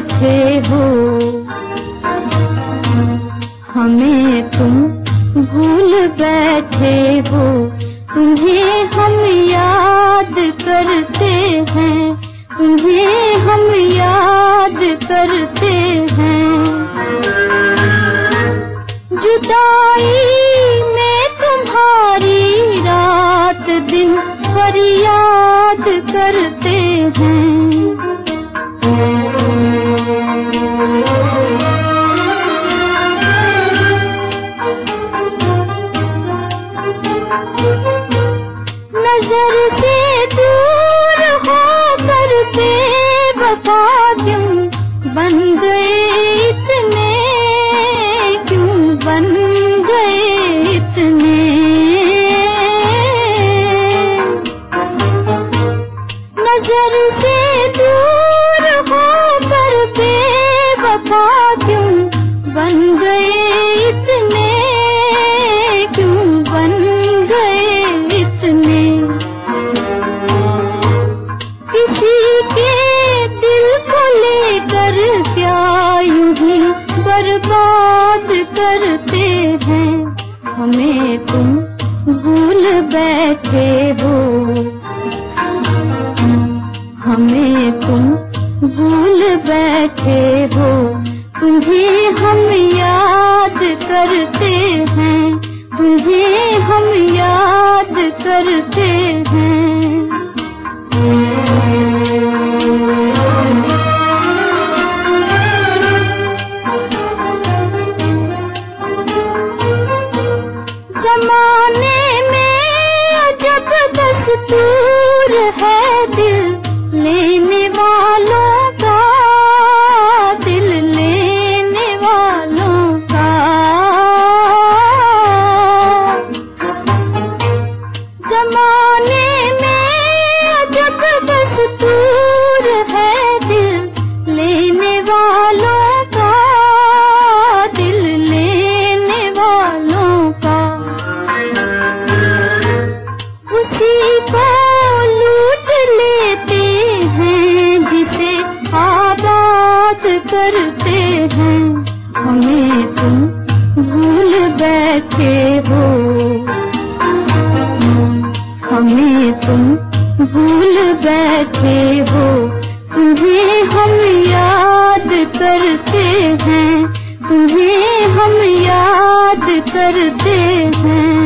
बैठे हो, हमें तुम भूल बैठे हो। तुम्हें हम याद करते हैं, तुम्हें हम याद करते हैं। जुदाई में तुम्हारी रात दिन फरियाद करते हैं। नजर से दूर होकर बेवफा क्यों बन गए इतने, क्यों बन गए इतने। नजर से दूर होकर बेवफा क्यों बन गए इतने, क्यों बन गए इतने। किसी के दिल को लेकर क्या यूं ही बर्बाद करते हैं। हमें तुम भूल बैठे हो, हमें तुम भूल बैठे हो। तुम्हें हम याद करते हैं, तुम्हें हम याद करते हैं। ज़माने में अजब दस्तूर है दिल लेने वालों का, दिल लेने वालों का। ज़माने में अजब दस्तूर है दिल लेने वालों का, दिल लेने वालों का। उसी को लूट लेते हैं जिसे आबाद करते हैं। हमें तुम भूल बैठे हो, हमें तुम भूल बैठे हो। तुम्हें हम याद करते हैं, तुम्हें हम याद करते हैं।